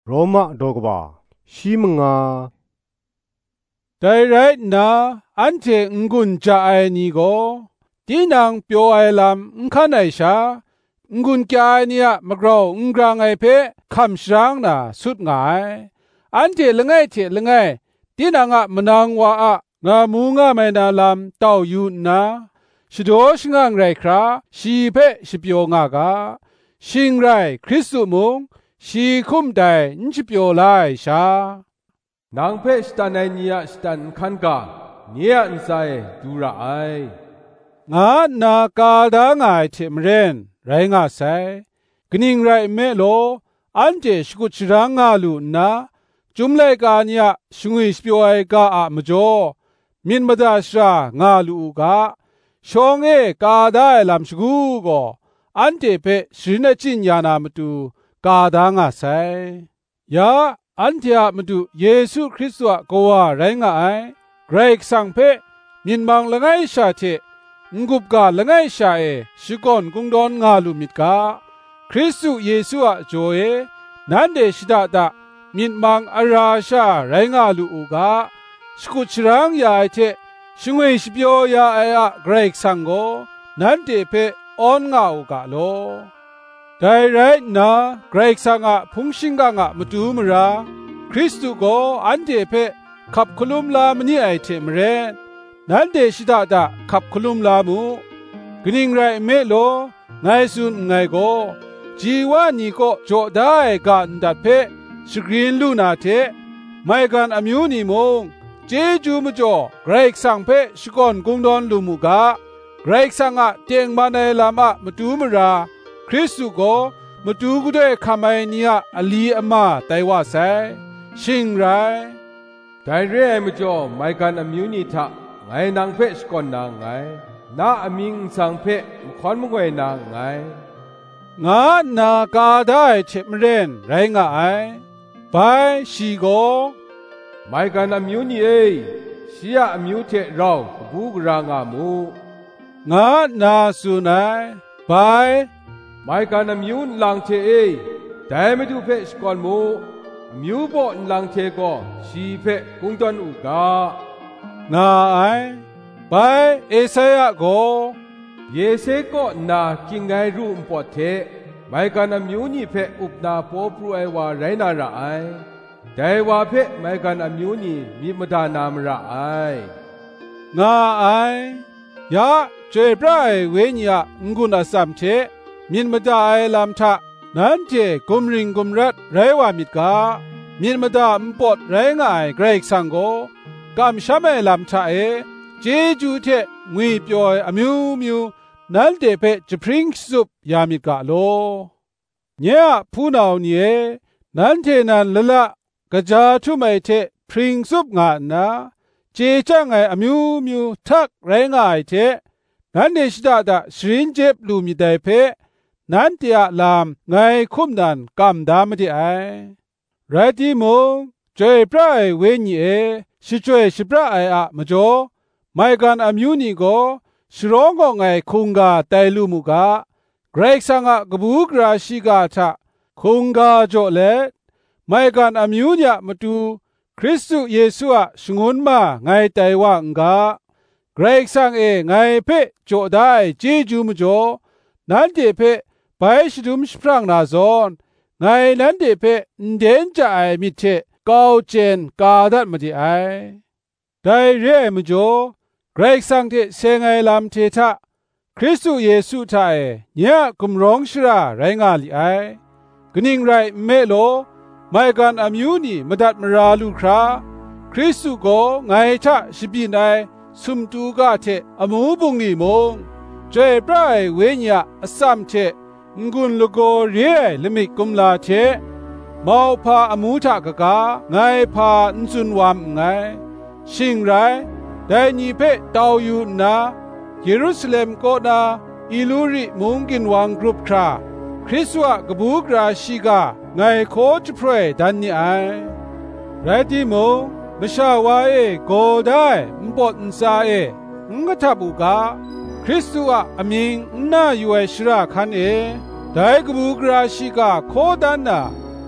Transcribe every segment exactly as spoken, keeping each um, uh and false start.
โรมาดอกบาชีมงาแต่ไรนะอันเจงกุนจะไอนี่ก็ตีนังเปียวไอลำอุคันไอชางกุนแกเนี่ยมกราวอุงกลางไอเพคำช้างน่ะสุดง่ายอันเจละไงเจละไงตีนังอะมนางว่าอะงามูงาไม่นาลำเต้าอยู่นะชิโดชงังไรคราชีเพชิเปียวงากาชิงไรคริสตุมุงชีคุมไดนชิเปียวไลชานางเพชตันไอเนียสตันขันกาเนียอินไซดูระไองานากาดางไอเทมเรนไรงาไซกนิ่งไรเมโลอันเจสกุชรางาลูนาจุมเลกาเนียชงวิสเปียวไอกาอะมจ่อมินมดาชรางาลูกาชงเอกาดาไอลำชกูก็อันเจเปชินจินยานามตูกาดางาไซยาอันเทียมาดูเยซูคริสต์ว่าก็ว่าไรงาไอเกรกสังเพมินมังละไงชาเทงกุบกาละไงชาเอชิกอนกุงดอนงาลุมิดกาคริสต์เยซูอะโจเอนันเดชิดาดามินมังอาราชาไรงาลูอูกาสกุชรังยาเทชิงเวชิเปียวยาไออะเกรกสังโกนันเดเพออนงาอูกาโลได้ไรนะเกรกสังอะพุงชิงกังอะมาดูมราคริสตุโกอันเดเพขับคลุมลามนี่ไอเทมเรนนันเดชิดาดาขับคลุมลามูกนิ่งไรเมโลไงสุนไงโกจีวานีโกโจได้กันดัดเพสกรีนลูนาเทไม่กันอมิวนีมงเจจูมจ่อเกรกสังเพสกอนกุงดอนลูมูกาเกรกสังอะเตียงมาในลามะมาดูมราคริสตุโกมาดูกุได้คำไอเนียอลีอามาไตว่าไซชิงไรแต่เรื่องมจ่อไม่กันอมิวนิทะไงนางเพชก่อนนางไงน้าอมิงสังเพมขอนมงไงนางไงงานากาได้เชมเรนไรงาไอไปชีโกไม่กันอมิวนี่เอชียอมิวเทเราบูกรางามูงานาสุนัยไปไม่กันมิวลังเทเอแต่ไม่ดูเพชก่อนมูมิวบ่ลังเทก็ชีเพกุงตันอุกานาไอไปเอเซยะโกเยเซก็นากิงไงรูมปอเทไม่กันมิวนี่เพอุปนาปอปรูไอว่าไรนาระไอแต่ว่าเพไม่กันมิวนี่มีมดานามระไองาไอยะเจปรายเวญยะงุนอสัมเทมินมดาไอลำทะนันเจกุมริงกุมรัดไรวามิดกามินมดามปอดไรงายเกรกสังโกกำชะเมลำทะเอเจจูเทงุยปยอยอมิวมิวนันเตเปจพริงสุบยามิดกาโลเนี่ยผู้นาวเนี่ยนันเทนันละละกะจาทุไมเทพริงสุบงานาเจจังไงอมิวมิวทักไรงายเทนันเดชดาดาสรินเจ็บลูมิไดเพนันเตียลามไงคุมนันกำดามดีไอไรที่มงจอยพระไอเวนีเอชิจวยชิพระไออะมจ่อไม่กันอมิวนิโกสรองก็ไงคุงกาไตลูมุกาเกรกสังกบูกราชิกาทะคุงกาจ่อเลไม่กันอมิวเนียมาดูคริสต์เยซูอะสงวนมาไงไตว่างกาเกรกสังเอไงเพจ่อได้เจจูมจ่อนันเดเพไปชิดุมสพรังนาซอนไงนั้นเดเพนเดนจะไอมิเทกาวเจนกาดัดมาดีไอได้เรียมจ่อเกรกสังเทเซงไอลำเททะคริสต์เยซูไทยเนี่ยกุมร้องชราไรงาลีไอกนิ่งไรเมโลไม่กันอมิวนีมาดัดมาราลูคราคริสต์ก็ไงทะชิบินไอสุมตูกาเทอมูบุงนีมงเจปรายเวญยะอสัมเทงุนลโกเรียลมิกุมลาเทมาวพาอมูทะกะกาไงพาอุนซุนวามไงชิงไรได้นีเพตาวอยู่นาเยรูซาเล็มก็นาอิลูริมุงกินวังกรุปคราคริสวะกบูกราชิกาไงโคจเพรดันนี่ไอไรที่มงมชาวาเอโกได้มปอดนซาเองกทับุกาคริสต์ว่าอมิงน่าอยู่ไอชราคันเอได้กบูกราชิกาโคดันนา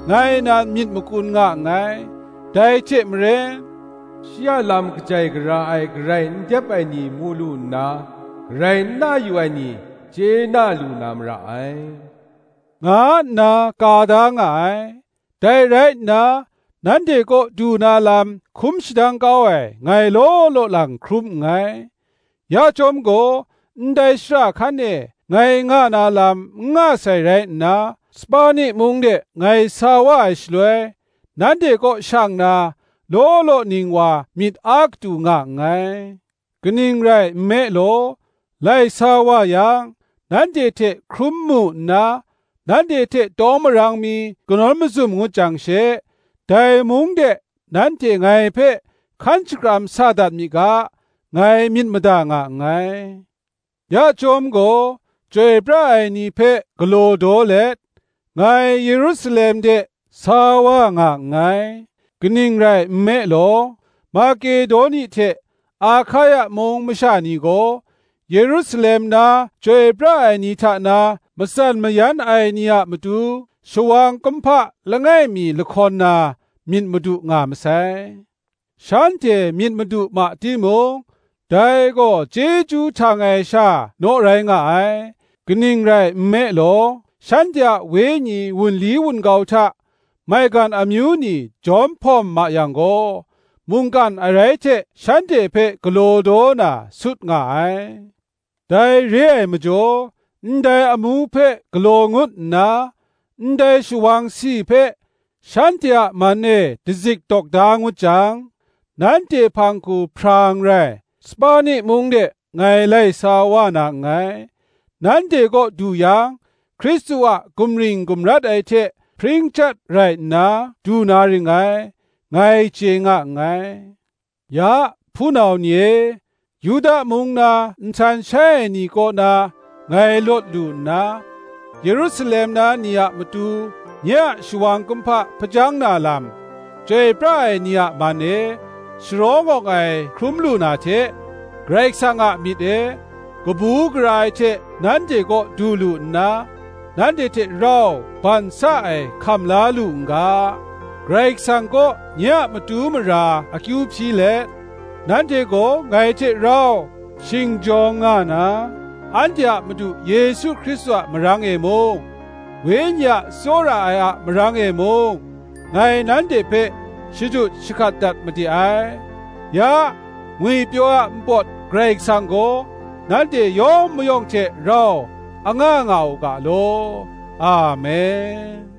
ไงนามิดมกุลงะไงได้เจมเรนชียลามกใจกระไอกระไรเจ็บไอนี่มูลูนากระไรน่าอยู่ไอนี่เจน่าลูนามระไองานากาดางไงได้ไรนานั่นเด็กก็ดูนาลามคุมชิดังเก้าไอไงโลโลหลังครุมไงยาจอมก็ได้สระคันเนไงงานาลามงาใส่ไรนาสปานิมุงเดไงสาวะไอชลวยนั่นเด็กก็ช่างนาโลโลนิงว่ามิดอักตูงะไงกนิงไรเมโลไลสาวะยังนั่นเดเทครุมมุนานั่นเดเทตอมรังมีกนอมซุมงูจังเชแต่มุงเดนั่นเจไงเพขันจกรามซาดัดมิกาไงมิดมดางะไงยาจอมโกเจปราไอนีเพกโลโดเลตไงเยรูซาเล็มเดสาวะงะไงกนิงไรเมโลมาเกโดนิเทอาคายะมงมชานีโกเยรูซาเล็มนาเจปราไอนีทานามสันมยันไอนียมาดูชวางกัมพะละไงมีละครนามินมาดูงามไซฉันเจมินมาดูมาที่มงได้ก็เจจูทางไอชาโนไรงายกนิงไรเมโลฉันจะเวญีวุนลีวุนเกาทะไม่กันอามิวนีจอมพอมมาอย่างโกมุงกันอะไรเจฉันเจเพกโลโดนาสุดงายได้เรียมจ่อได้อามูเพกโลงุดนาได้ชวางสีเพฉันจะมันเนดิจิกตอกดางุจังนั่นเจพังกูพรางไรสปานิมุงเดไงไลสาวานาไงนั่นเจก็ดูยังคริสต์ว่ากุมริงกุมรัดไอเทพริ้งจัดไรนาดูนาริงไงไงเจงะไงยาผู้นาเนี่ยยูดามุงนาอินชันใช่นี่ก็นาไงลดดูนาเยรูซาเล็มนานี่ยมาดูเนี่ยชวางกุมพะพจังนาลามเจปรายเนี่ยมาเนสรองออกไอครุมลูนาเทเกรกสังะมิเดกบูกรายเทนั่นเจก็ดูลูนานั่นเดเทเราบันซาไอคำลาลุงกาเกรกสังก็เนี่ยมาดูมราอคิวพีเลนั่นเจก็ไงเทเราชิงจองงานาอันเดียมาดูเยซูคริสต์มรังเอโมเวียนยาโซราไออะมรังเอโมไงนั้นเดเพชิจุชิคัดดัดมาดีไอยางุยเปียวอะมปอดเกรกสังโกนั่นเดยอมมยองเทเราอ่างงาวกะโลอาเมน